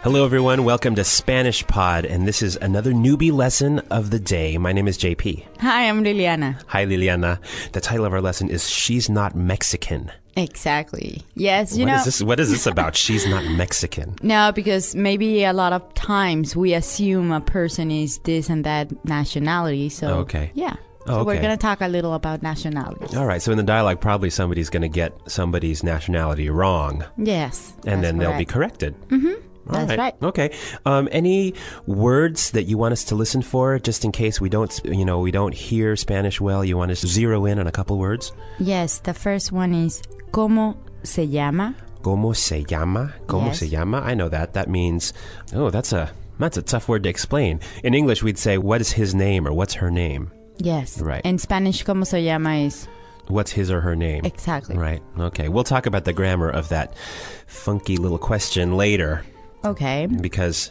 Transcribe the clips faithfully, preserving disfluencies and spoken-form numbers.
Hello, everyone. Welcome to Spanish Pod, and this is another newbie lesson of the day. My name is J P. Hi, I'm Liliana. Hi, Liliana. The title of our lesson is She's Not Mexican. Exactly. Yes, you what know. Is this, what is this about? She's not Mexican. No, because maybe a lot of times we assume a person is this and that nationality. So, okay. Yeah. Oh, so okay. we're going to talk a little about nationalities. All right. So in the dialogue, probably somebody's going to get somebody's nationality wrong. Yes. And then correct. they'll be corrected. Mm-hmm. All That's right. right. Okay. Um, any words that you want us to listen for, just in case we don't, you know, we don't hear Spanish well? You want us to zero in on a couple words? Yes. The first one is ¿Cómo se llama? ¿Cómo se llama? ¿Cómo Yes. se llama? I know that. That means, oh, that's a that's a tough word to explain. In English, we'd say, what is his name or what's her name? Yes. Right. In Spanish, ¿Cómo se llama? Is What's his or her name? exactly. Right. Okay. We'll talk about the grammar of that funky little question later. Okay. Because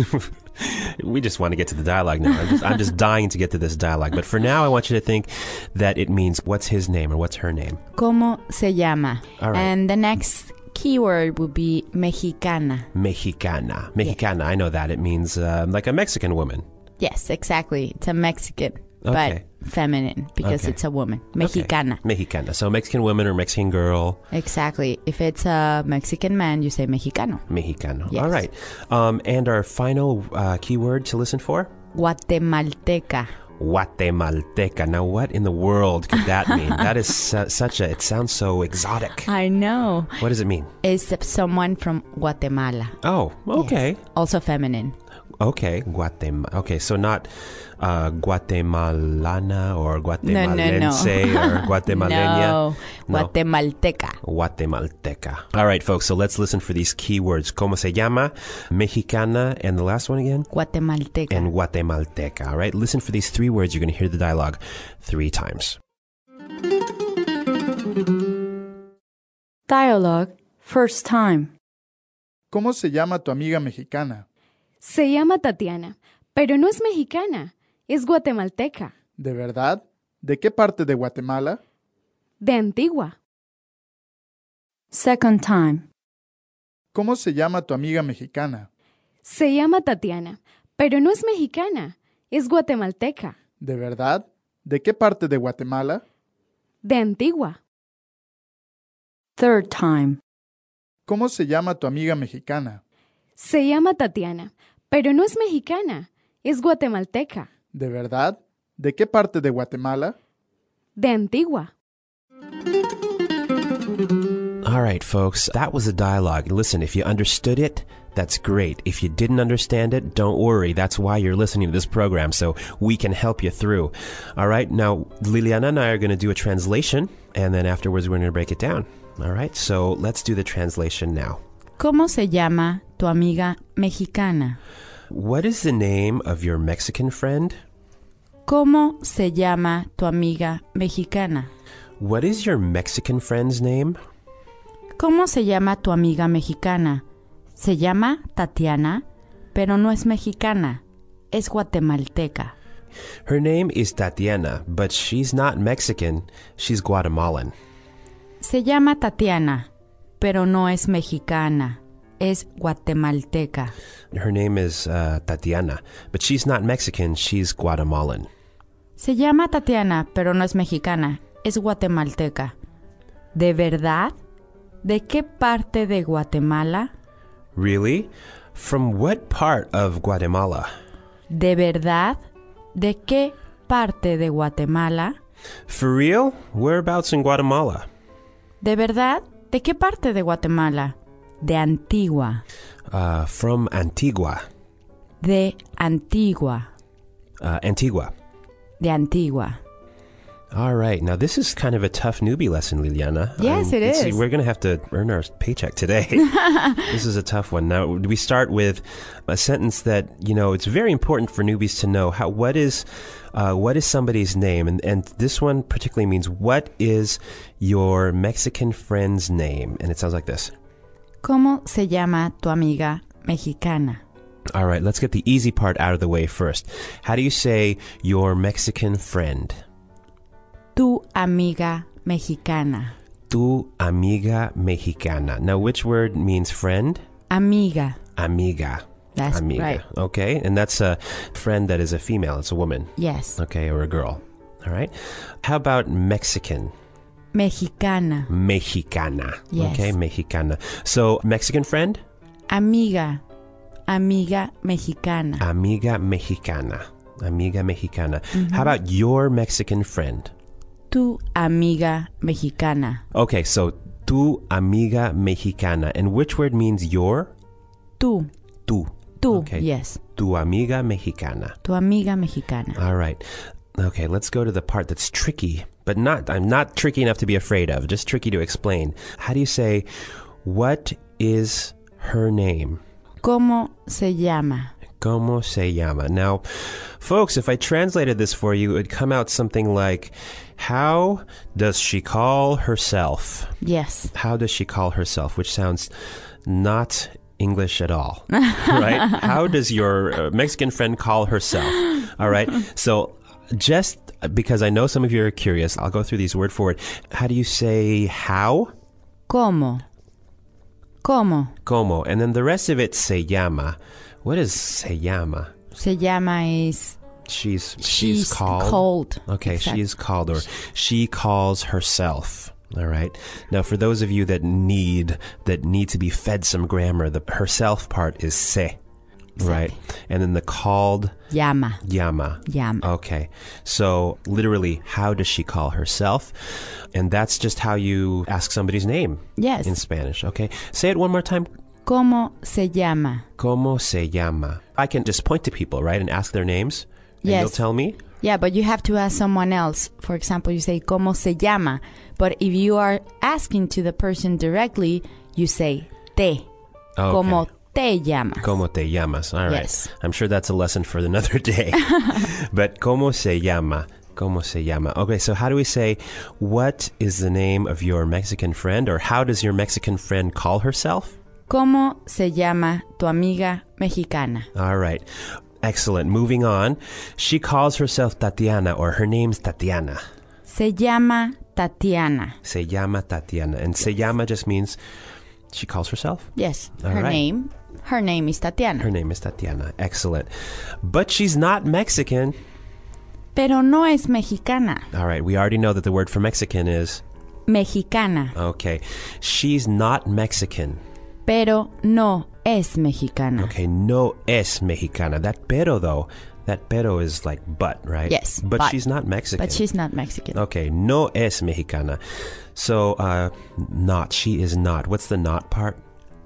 we just want to get to the dialogue now. I'm just, I'm just dying to get to this dialogue. But for now, I want you to think that it means what's his name or what's her name. ¿Cómo se llama? All right. And the next keyword would be mexicana. Mexicana. Mexicana. I know that. It means uh, like a Mexican woman. Yes, exactly. It's a Mexican, Okay. but feminine because Okay. it's a woman. Mexicana. Okay. Mexicana. So Mexican woman or Mexican girl. Exactly. If it's a Mexican man, you say mexicano. Mexicano. Yes. All right. Um, and our final uh, keyword to listen for? Guatemalteca. Guatemalteca. Now, what in the world could that mean? That is su- such a, it sounds so exotic. I know. What does it mean? It's someone from Guatemala. Oh, okay. Yes. Also feminine. Okay. Guatem- okay, so not uh, Guatemalana or Guatemalense or Guatemaleña. No. No. Guatemalteca. Guatemalteca. All right, folks, so let's listen for these keywords. ¿Cómo se llama? Mexicana. And the last one again? Guatemalteca. And Guatemalteca. All right, listen for these three words. You're going to hear the dialogue three times. Dialogue, first time. ¿Cómo se llama tu amiga mexicana? Se llama Tatiana, pero no es mexicana, es guatemalteca, ¿De verdad? ¿De qué parte de Guatemala? de Antigua. Second time. ¿Cómo se llama tu amiga mexicana? Se llama Tatiana, pero no es mexicana, es guatemalteca, ¿De verdad? ¿De qué parte de Guatemala? de Antigua. Third time. ¿Cómo se llama tu amiga mexicana? Se llama Tatiana, pero no es mexicana, es guatemalteca, ¿De verdad? ¿De qué parte de Guatemala? de Antigua. All right, folks, that was a dialogue. Listen, if you understood it, that's great. If you didn't understand it, don't worry. That's why you're listening to this program, so we can help you through. All right, now Liliana and I are going to do a translation, and then afterwards we're going to break it down. All right, so let's do the translation now. ¿Cómo se llama tu amiga mexicana? What is the name of your Mexican friend? ¿Cómo se llama tu amiga mexicana? What is your Mexican friend's name? ¿Cómo se llama tu amiga mexicana? Se llama Tatiana, pero no es mexicana, es guatemalteca. Her name is Tatiana, but she's not Mexican. She's Guatemalan. Se llama Tatiana, pero no es mexicana, es guatemalteca. Her name is uh, Tatiana, but she's not Mexican. She's Guatemalan. Se llama Tatiana, pero no es mexicana, es guatemalteca. ¿De verdad? ¿De qué parte de Guatemala? Really? From what part of Guatemala? ¿De verdad? ¿De qué parte de Guatemala? For real? Whereabouts in Guatemala? ¿De verdad? ¿De qué parte de Guatemala? De Antigua. Uh, from Antigua. De Antigua. Uh, Antigua. De Antigua. All right. Now, this is kind of a tough newbie lesson, Liliana. Yes, it this is. We're going to have to earn our paycheck today. This is a tough one. Now, we start with a sentence that, you know, it's very important for newbies to know. How, what is uh, what is somebody's name? And, and this one particularly means, what is your Mexican friend's name? And it sounds like this. ¿Cómo se llama tu amiga mexicana? All right, let's get the easy part out of the way first. How do you say your Mexican friend? Tu amiga mexicana. Tu amiga mexicana. Now, which word means friend? Amiga. Amiga. That's Amiga. right. Okay, and that's a friend that is a female. It's a woman. Yes. Okay, or a girl. All right. How about Mexican? Mexicana. Mexicana. Yes. Okay, Mexicana. So, Mexican friend? Amiga. Amiga mexicana. Amiga Mexicana. Amiga Mexicana. How about your Mexican friend? Tu amiga mexicana. Okay, so tu amiga mexicana. And which word means your? Tu. Tu. Tu. Okay. Yes. Tu amiga mexicana. Tu amiga mexicana. All right. Okay, let's go to the part that's tricky, but not, I'm not tricky enough to be afraid of, just tricky to explain. How do you say, what is her name? ¿Cómo se llama? ¿Cómo se llama? Now, folks, if I translated this for you, it would come out something like, how does she call herself? Yes. How does she call herself? Which sounds not English at all, right? How does your uh, Mexican friend call herself? All right. So just because I know some of you are curious, I'll go through these word for word. How do you say how? ¿Cómo? ¿Cómo? Como. And then the rest of it, se llama. What is se llama? Se llama is... She's, she's, She's called. called. Okay, Exact- she's called, or she calls herself. All right. Now, for those of you that need that need to be fed some grammar, the herself part is se, right? And then the called Llama. llama. Llama. Okay. So literally, how does she call herself? And that's just how you ask somebody's name Yes. in Spanish. Okay. Say it one more time. ¿Cómo se llama? ¿Cómo se llama? I can just point to people, right, and ask their names. And Yes. you'll tell me. Yeah, but you have to ask someone else. For example, you say, ¿Cómo se llama? But if you are asking to the person directly, you say, te. Okay. ¿Cómo te llamas? ¿Cómo te llamas? All right. Yes. I'm sure that's a lesson for another day. But ¿cómo se llama? ¿Cómo se llama? Okay, so how do we say, what is the name of your Mexican friend? Or how does your Mexican friend call herself? ¿Cómo se llama tu amiga mexicana? All right. Excellent. Moving on. She calls herself Tatiana, or her name's Tatiana. Se llama Tatiana. Se llama Tatiana. And se llama just means she calls herself. Yes, All her right. name. Her name is Tatiana. Her name is Tatiana. Excellent. But she's not Mexican. Pero no es mexicana. All right. We already know that the word for Mexican is... Mexicana. Okay. She's not Mexican. Pero no es mexicana. Okay. No es mexicana. That pero, though, that pero is like but, right? Yes, But, but. she's not Mexican. But she's not Mexican. Okay. No es mexicana. So, uh, not. She is not. What's the not part?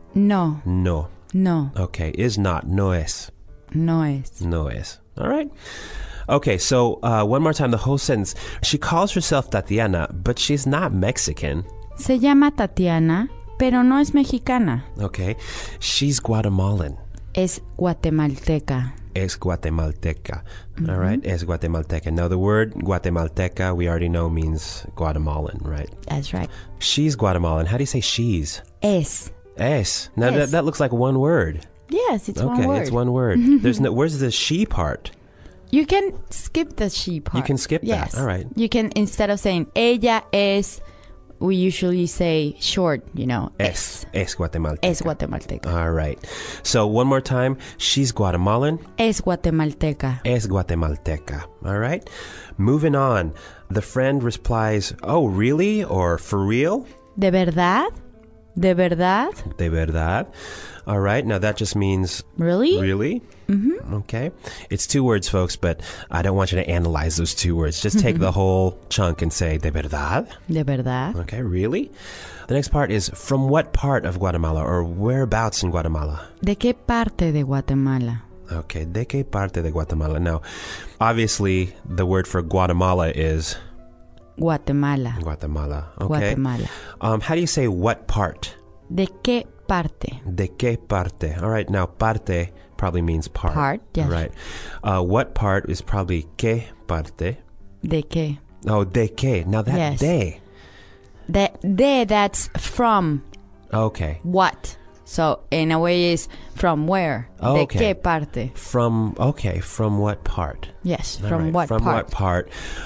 No, No. no, Okay. Is not. No es. no es. No es. All right. Okay, so uh, one more time, the whole sentence. She calls herself Tatiana, but she's not Mexican. Se llama Tatiana, pero no es mexicana. Okay. She's Guatemalan. Es guatemalteca. Es guatemalteca. All right. Es guatemalteca. Now, the word guatemalteca, we already know means Guatemalan, right? That's right. She's Guatemalan. How do you say she's? Es. Es. Now, Es. That, that looks like one word. Yes, it's Okay, one word. it's one word. There's no. Where's the she part? You can skip the she part. You can skip that. Yes. All right. You can, instead of saying ella es, we usually say short, you know. Es. Es guatemalteca. Es guatemalteca. All right. So one more time. She's Guatemalan. Es guatemalteca. Es guatemalteca. All right. Moving on. The friend replies, oh, really? Or for real? ¿De verdad? ¿De verdad? De verdad. All right. Now that just means Really? really. Mm-hmm. Okay. It's two words, folks, but I don't want you to analyze those two words. Just take the whole chunk and say, de verdad. ¿De verdad? Okay. Really? The next part is from what part of Guatemala or whereabouts in Guatemala? ¿De qué parte de Guatemala? Okay. ¿De qué parte de Guatemala? Now, obviously, the word for Guatemala is Guatemala. Guatemala. Okay. Guatemala. Um, how do you say what part? ¿De qué parte? De qué parte? All right. Now, parte probably means part. Part, yes. Right. Uh, what part is probably qué parte? ¿De qué? Oh, de qué. Now, that Yes. de. De, de, that's from Okay. what. So, in a way, is from where? Oh, ¿De okay. qué parte? From, okay, from what part? Yes, All from right, what From part? what part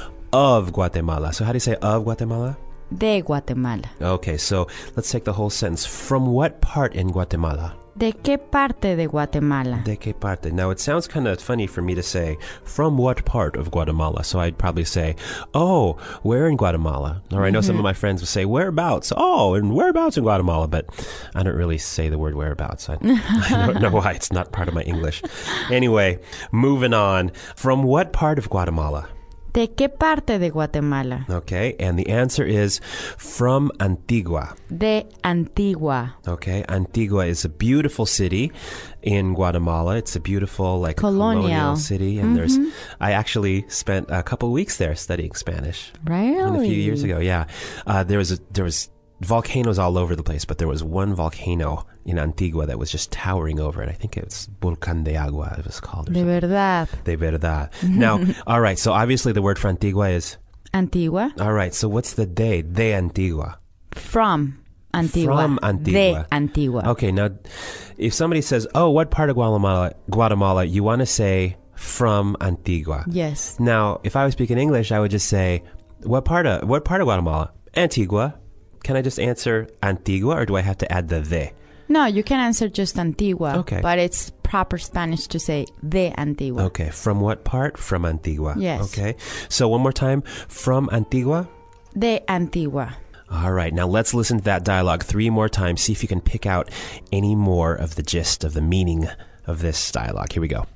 of Guatemala? So how do you say of Guatemala? De Guatemala. Okay, so let's take the whole sentence. From what part in Guatemala? ¿De qué parte de Guatemala? De qué parte? Now, it sounds kind of funny for me to say, from what part of Guatemala? So I'd probably say, oh, where in Guatemala? Or I know mm-hmm. some of my friends would say, whereabouts? Oh, and whereabouts in Guatemala? But I don't really say the word whereabouts. I, I don't know why. It's not part of my English. Anyway, moving on. From what part of Guatemala? ¿De qué parte de Guatemala? Okay, and the answer is from Antigua. De Antigua. Okay, Antigua is a beautiful city in Guatemala. It's a beautiful, like, colonial, colonial city. And mm-hmm. there's, I actually spent a couple weeks there studying Spanish. Really? A few years ago, yeah. Uh, there was a, there was volcanoes all over the place, but there was one volcano in Antigua that was just towering over it. I think it's Volcán de Agua, it was called. De verdad. De verdad. Now, all right, so obviously the word for Antigua is? Antigua. All right, so what's the de? De Antigua. From Antigua. From Antigua. De Antigua. Okay, now, if somebody says, oh, what part of Guatemala, Guatemala, you want to say from Antigua. Yes. Now, if I was speaking English, I would just say, what part of, what part of Guatemala? Antigua. Can I just answer Antigua, or do I have to add the de? No, you can answer just Antigua. Okay. But it's proper Spanish to say de Antigua. Okay. From what part? From Antigua. Yes. Okay. So one more time. From Antigua? De Antigua. All right. Now let's listen to that dialogue three more times. See if you can pick out any more of the gist of the meaning of this dialogue. Here we go.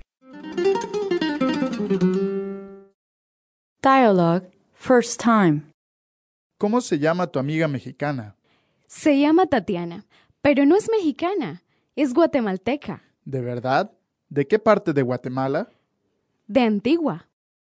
Dialogue. First time. ¿Cómo se llama tu amiga mexicana? Se llama Tatiana, pero no es mexicana, es guatemalteca. ¿De verdad? ¿De qué parte de Guatemala? De Antigua.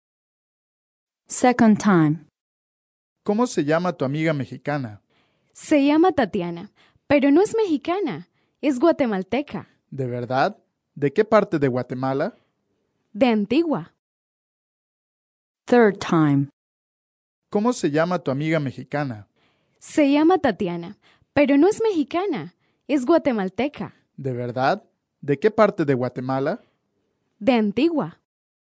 Second time. ¿Cómo se llama tu amiga mexicana? Se llama Tatiana, pero no es mexicana, es guatemalteca. ¿De verdad? ¿De qué parte de Guatemala? De Antigua. Third time. ¿Cómo se llama tu amiga mexicana? Se llama Tatiana, pero no es mexicana, es guatemalteca. ¿De verdad? ¿De qué parte de Guatemala? De Antigua.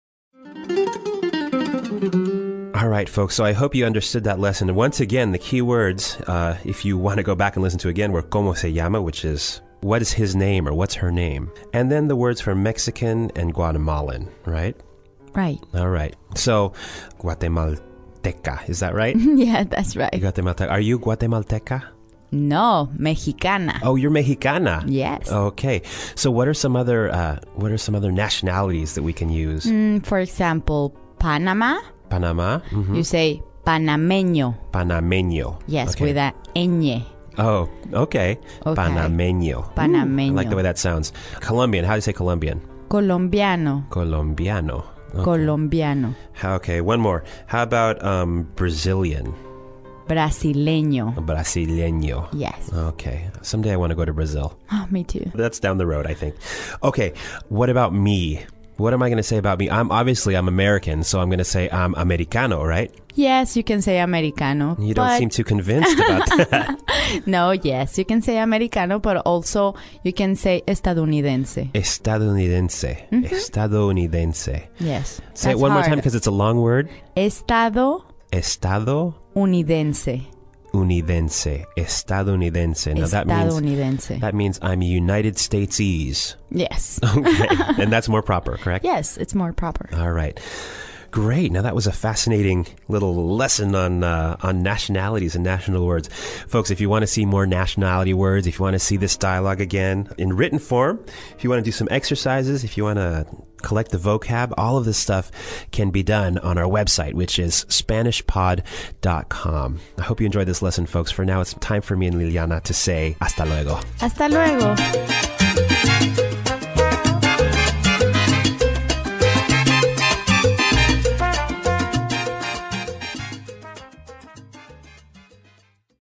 All right, folks, so I hope you understood that lesson. And once again, the key words, uh, if you want to go back and listen to it again, were como se llama, which is what is his name or what's her name. And then the words for Mexican and Guatemalan, right? Right. All right. So, Guatemalteca, is that right? Yeah, that's right. Guatemalteca. Are you Guatemalteca? No, mexicana. Oh, you're Mexicana. Yes. Okay. So what are some other uh, what are some other nationalities that we can use? Mm, for example, Panama. Panama. Mm-hmm. You say panameño. Panameño. Yes, okay. with a ñ. Oh, okay. Okay. Panameño. Panameño. Ooh, I like the way that sounds. Colombian. How do you say Colombian? Colombiano. Colombiano. Okay. Colombiano. Okay, one more. How about um, Brazilian? Brasileño. Brasileño. Yes. Okay. Someday I want to go to Brazil. Oh, me too. That's down the road, I think. Okay. What about me? What am I going to say about me? I'm obviously I'm American, so I'm going to say I'm Americano, right? Yes, you can say Americano. You don't but... seem too convinced about that. No, yes, you can say Americano, but also you can say estadounidense. Estadounidense. Mm-hmm. Estadounidense. Yes. Say it one hard. more time because it's a long word. Estado. Estado. Unidense. Unidense. Estadounidense. Now that means, that means I'm United States-ese. Yes. Okay. And that's more proper, correct? Yes, it's more proper. All right. Great. Now that was a fascinating little lesson on uh, on nationalities and national words. Folks, if you want to see more nationality words, if you want to see this dialogue again in written form, if you want to do some exercises, if you want to collect the vocab, all of this stuff can be done on our website, which is Spanish Pod dot com. I hope you enjoyed this lesson, folks. For now, it's time for me and Liliana to say hasta luego. Hasta luego.